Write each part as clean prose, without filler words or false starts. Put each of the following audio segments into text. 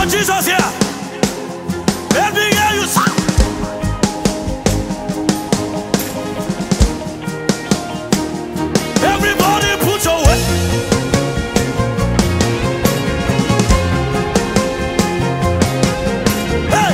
Jesus here. Let me hear you sing. Everybody put your weight. Hey.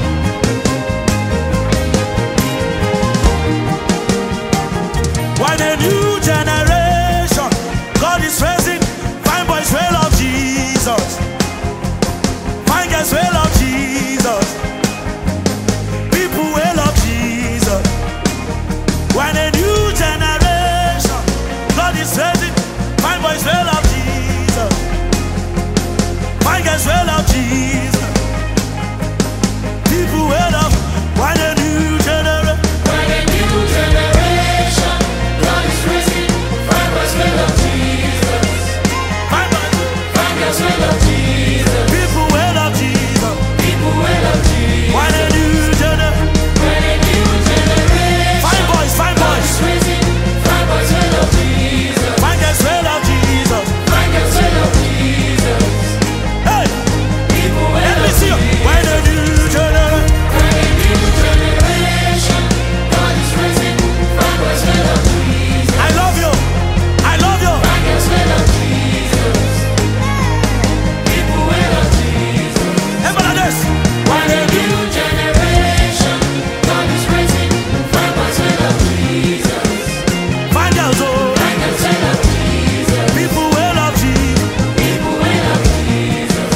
When a new generation, God is raising fine boys will love Jesus. Fine girls will love Jesus. People will love Jesus. When a new generation, God is raising fine boys will love Jesus. Fine girls will love Jesus. People will love. When a new generation, When a new generation, God is raising, fine boys will love Jesus. fine boys, Fine girls will love Jesus. people will love Jesus. People will love Jesus. When a new generation, When a new generation, fine boys, fine God boys, is raising, fine boys will love Jesus. fine girls will love Jesus. Fine girls will love Jesus. Hey, People will let me love see you. Jesus. When a new generation, When a new generation, God is raising, fine boys will love Jesus. I love you. I love you. Fine girls will love Jesus. People will love Jesus. Everybody this. When a new generation, God is raising, fine boys will love Jesus. Fine girls, oh, Fine girls will love Jesus. people will love Jesus. People will love Jesus.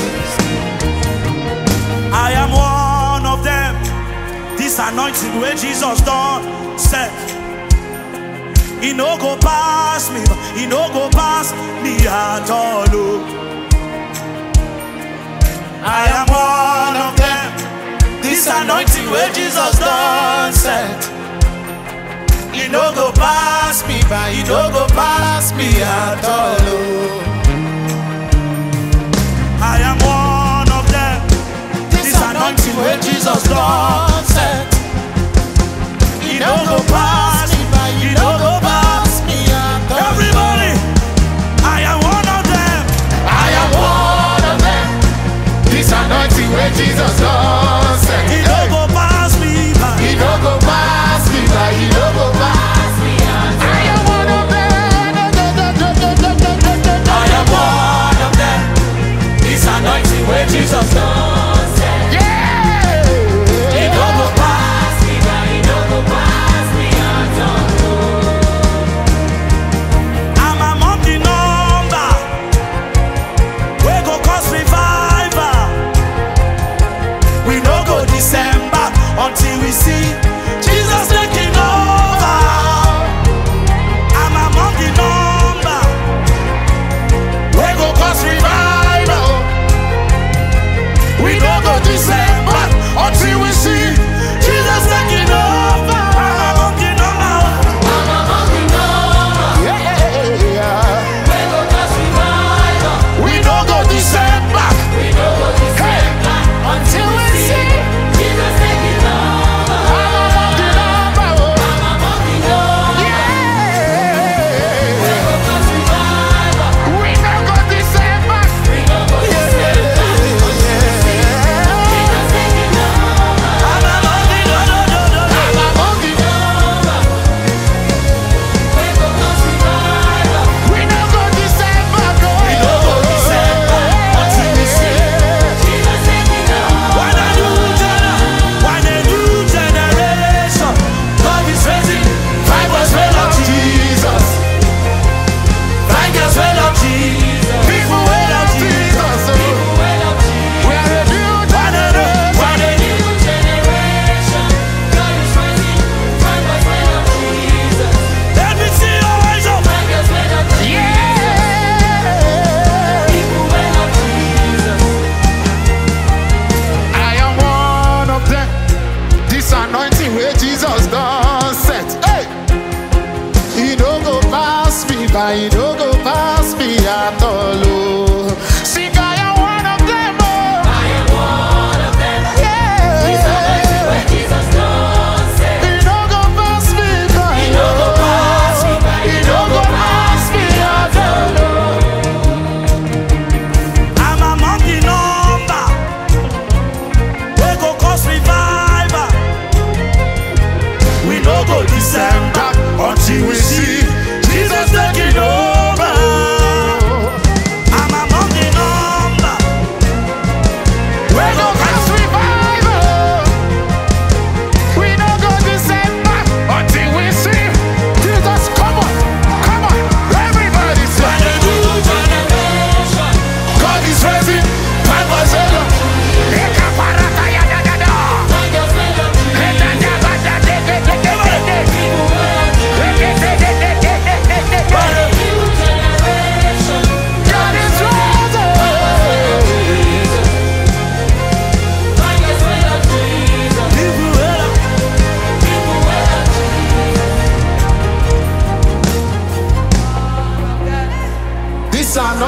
I am one of them. This anointing where Jesus done said, he no go pass me, he no go pass me at all. Oh. I am one of them. This anointing where Jesus done said, he no go pass me by, he no go pass me at all. Oh. I am one of them. This anointing where Jesus done said, he no go pass me by, he no go pass me at all. Everybody, I am one of them. I am one of them. This anointing where Jesus does said, He no go pass me by. He no go pass me by, He no go pass me on. I am one of them. I am one of them. This anointing where Jesus done said, Yeah. he no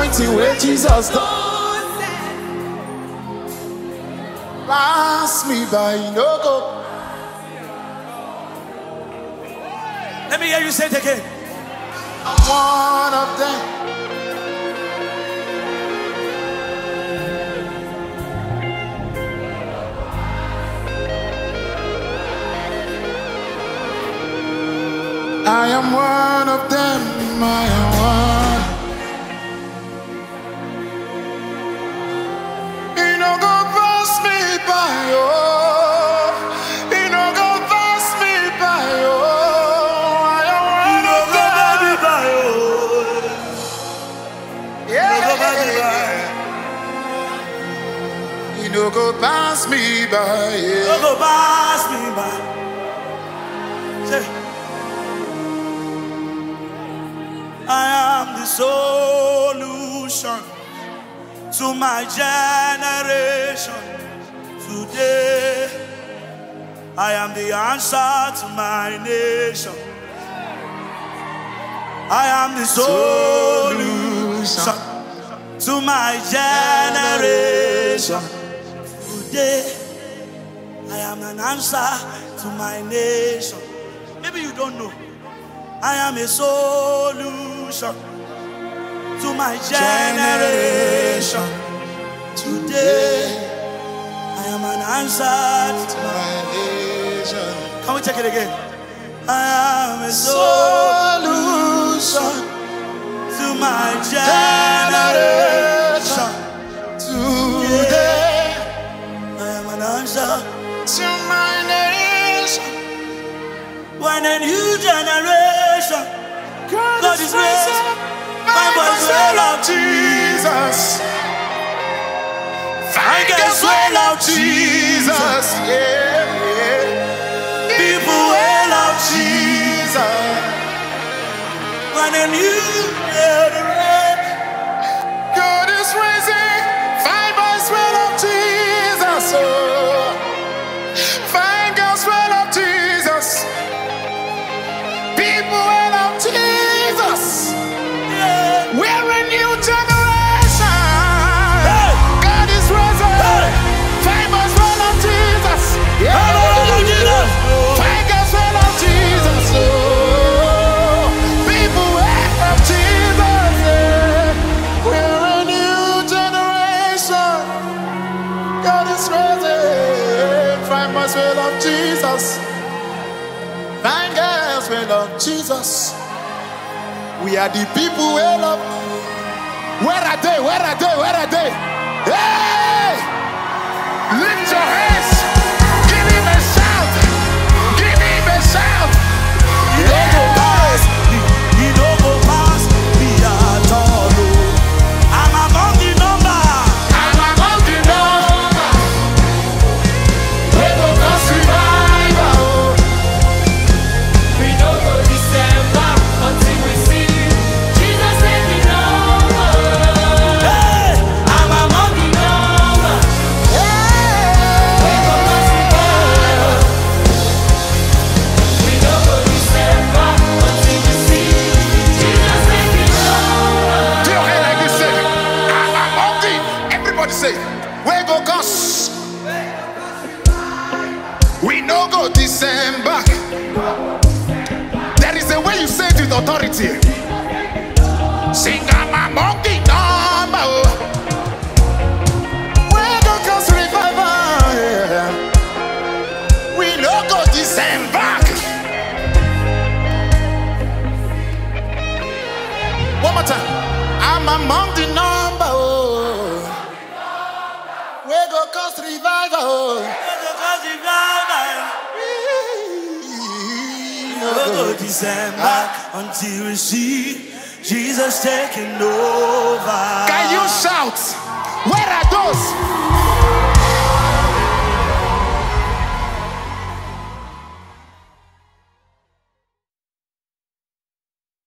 Everything where Jesus done. Pass me by, no go. Let me hear you say it again. I'm one of them. I am one of them. I am one. You know, go pass me by, oh. You know, go pass me by, oh. I am one of them. You know, go pass me by, yeah. Go pass me by. Say, I am the solution to my generation. Today, I am the answer to my nation. I am the solution to my generation. Today, I am an answer to my nation. Maybe you don't know. I am a solution to my generation. Today, I am an answer to my nation. Can we take it again? I am a solution to my generation. Today, I am an answer to my nation. when a new generation God is raising. Find boys will love Jesus. Find girls will love Jesus. Yeah, yeah. People will love Jesus. when a new generation God is raising. Find boys will love Jesus. Oh. Find girls will love Jesus. People will love Jesus. We're a new generation. God is risen. Famous will of Jesus. Fighters will of Jesus. People will of Jesus. We're a new generation. God is risen. Famous will of Jesus. Fighters will of Jesus. We are the people we love. Where are they? Where are they? Where are they? Hey! Lift your hands. Give him a shout. Give him a shout. He don't go pass. He don't go pass me at all. I'm among the number. I'm among the number. We go cause revival. We don't go December until we see Jesus taking over. Hey, I'm among the number. We go cause revival. We don't go December until we see Jesus taking over. Do your hand like this, say, I'm among the. Everybody say, we go cause. We no go December. There is a way you say it with authority. Sing, I'm among the number. We go cause revival. Yeah. We no go December. One more time. I'm among the number. We go cause revival. we'll go December until we see Jesus taking over. Can you shout? Where are those